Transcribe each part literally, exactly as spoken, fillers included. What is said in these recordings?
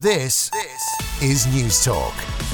This is News Talk.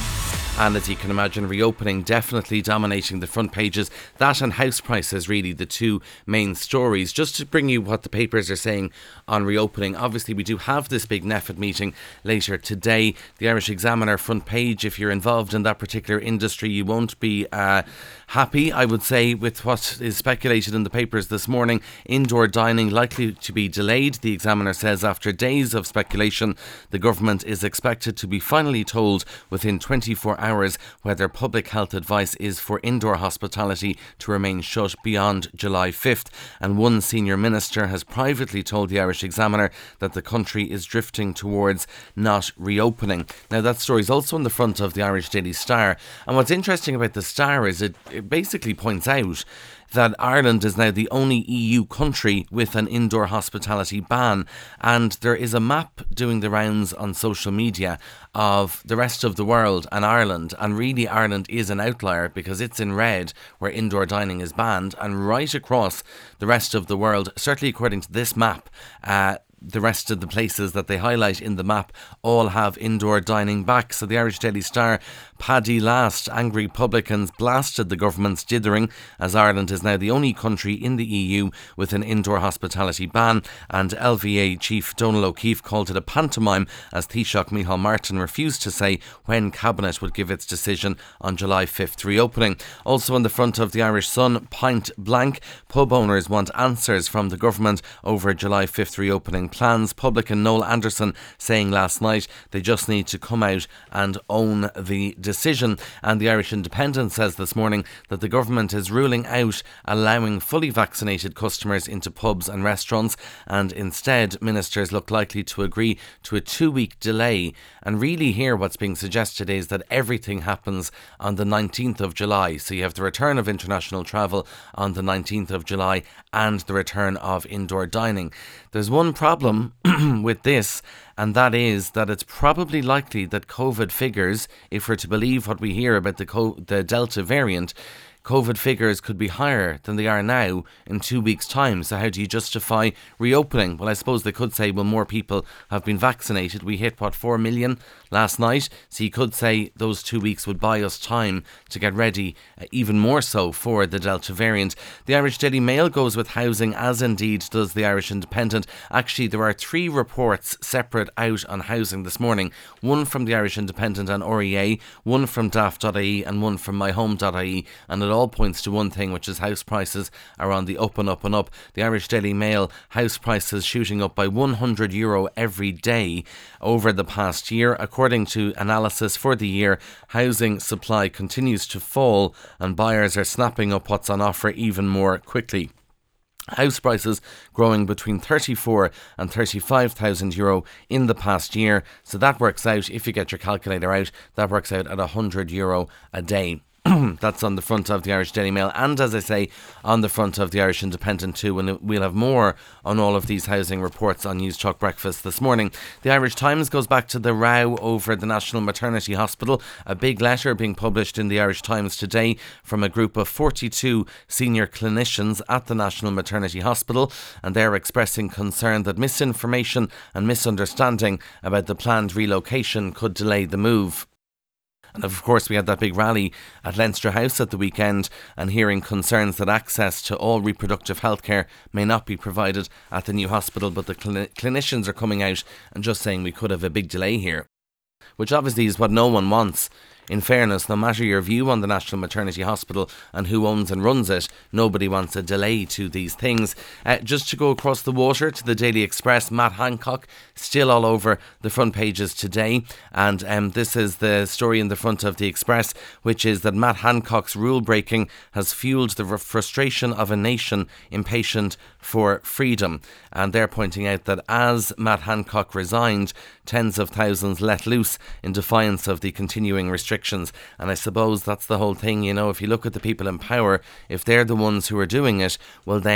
And as you can imagine, reopening definitely dominating the front pages. That and house prices really the two main stories. Just to bring you what the papers are saying on reopening. Obviously, we do have this big N E F I D meeting later today. The Irish Examiner front page, if you're involved in that particular industry, you won't be uh, happy, I would say, with what is speculated in the papers this morning. Indoor dining likely to be delayed, the Examiner says. After days of speculation, the government is expected to be finally told within twenty-four hours whether public health advice is for indoor hospitality to remain shut beyond July fifth. And one senior minister has privately told the Irish Examiner that the country is drifting towards not reopening. Now, that story is also on the front of the Irish Daily Star. And what's interesting about the Star is it, it basically points out that Ireland is now the only E U country with an indoor hospitality ban, and there is a map doing the rounds on social media of the rest of the world and Ireland, and really Ireland is an outlier because it's in red where indoor dining is banned, and right across the rest of the world, certainly according to this map, uh, the rest of the places that they highlight in the map all have indoor dining back. So the Irish Daily Star, Paddy last, angry publicans blasted the government's dithering as Ireland is now the only country in the E U with an indoor hospitality ban, and L V A chief Donal O'Keefe called it a pantomime as Taoiseach Micheál Martin refused to say when Cabinet would give its decision on July fifth reopening. Also on the front of the Irish Sun, Point Blank, pub owners want answers from the government over July fifth reopening plans. Publican Noel Anderson saying last night they just need to come out and own the decision. And the Irish Independent says this morning that the government is ruling out allowing fully vaccinated customers into pubs and restaurants, and instead ministers look likely to agree to a two-week delay. And really here what's being suggested is that everything happens on the nineteenth of July. So you have the return of international travel on the nineteenth of July and the return of indoor dining. There's one problem with this, and that is that it's probably likely that COVID figures, if we're to believe what we hear about the co- the Delta variant, COVID figures could be higher than they are now in two weeks' time. So how do you justify reopening? Well, I suppose they could say, well, more people have been vaccinated. We hit, what, four million last night? So you could say those two weeks would buy us time to get ready, uh, even more so for the Delta variant. The Irish Daily Mail goes with housing, as indeed does the Irish Independent. Actually, there are three reports separate out on housing this morning. One from the Irish Independent and R E A, one from daft dot I E and one from my home dot I E. And it all points to one thing, which is house prices are on the up and up and up. The Irish Daily Mail, house prices shooting up by one hundred euro every day over the past year. According to analysis for the year, housing supply continues to fall and buyers are snapping up what's on offer even more quickly. House prices growing between thirty-four and thirty-five thousand euro in the past year. So that works out, if you get your calculator out, that works out at one hundred euro a day. That's on the front of the Irish Daily Mail, and as I say, on the front of the Irish Independent too, and we'll have more on all of these housing reports on News Talk Breakfast this morning. The Irish Times goes back to the row over the National Maternity Hospital. A big letter being published in the Irish Times today from a group of forty-two senior clinicians at the National Maternity Hospital, and they're expressing concern that misinformation and misunderstanding about the planned relocation could delay the move. And of course, we had that big rally at Leinster House at the weekend, and hearing concerns that access to all reproductive health care may not be provided at the new hospital. But the cl- clinicians are coming out and just saying we could have a big delay here, which obviously is what no one wants. In fairness, no matter your view on the National Maternity Hospital and who owns and runs it, nobody wants a delay to these things. Uh, just to go across the water to the Daily Express, Matt Hancock still all over the front pages today, and um, this is the story in the front of the Express, which is that Matt Hancock's rule breaking has fueled the frustration of a nation impatient for freedom. And they're pointing out that as Matt Hancock resigned, tens of thousands let loose in defiance of the continuing restrictions. And I suppose that's the whole thing, you know, if you look at the people in power, if they're the ones who are doing it, well then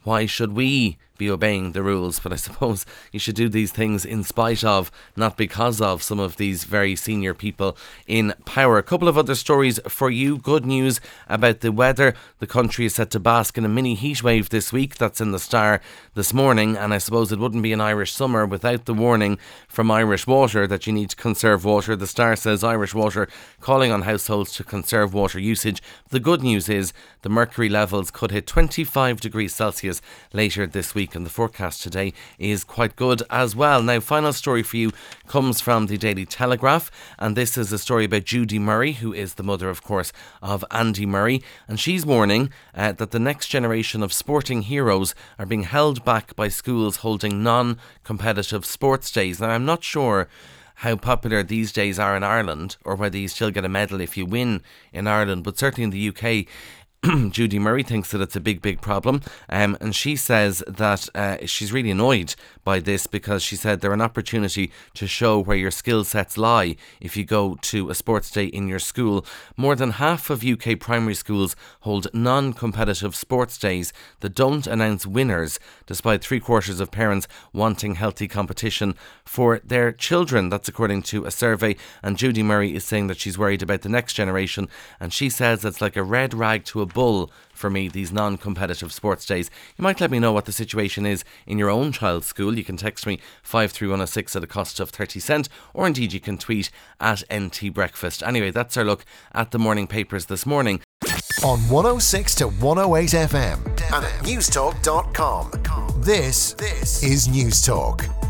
why should we be obeying the rules? But I suppose you should do these things in spite of, not because of, some of these very senior people in power. A couple of other stories for you. Good news about the weather. The country is set to bask in a mini heat wave this week. That's in the Star this morning, and I suppose it wouldn't be an Irish summer without the warning from Irish Water that you need to conserve water. The Star says Irish Water calling on households to conserve water usage. The good news is the mercury levels could hit twenty-five degrees Celsius later this week, and the forecast today is quite good as well. Now, final story for you comes from the Daily Telegraph, and this is a story about Judy Murray, who is the mother, of course, of Andy Murray, and she's warning uh, that the next generation of sporting heroes are being held back by schools holding non-competitive sports days. Now, I'm not sure how popular these days are in Ireland, or whether you still get a medal if you win in Ireland, but certainly in the U K, Judy Murray thinks that it's a big, big problem, um, and she says that uh, she's really annoyed by this because she said they're an opportunity to show where your skill sets lie if you go to a sports day in your school. More than half of U K primary schools hold non-competitive sports days that don't announce winners, despite three quarters of parents wanting healthy competition for their children. That's according to a survey, and Judy Murray is saying that she's worried about the next generation, and she says it's like a red rag to a bull for me, these non-competitive sports days. You might let me know what the situation is in your own child's school. You can text me five three one oh six at a cost of thirty cent, or indeed you can tweet at N T Breakfast. Anyway, that's our look at the morning papers this morning. On one oh six to one oh eight F M and at newstalk dot com. This, this is Newstalk.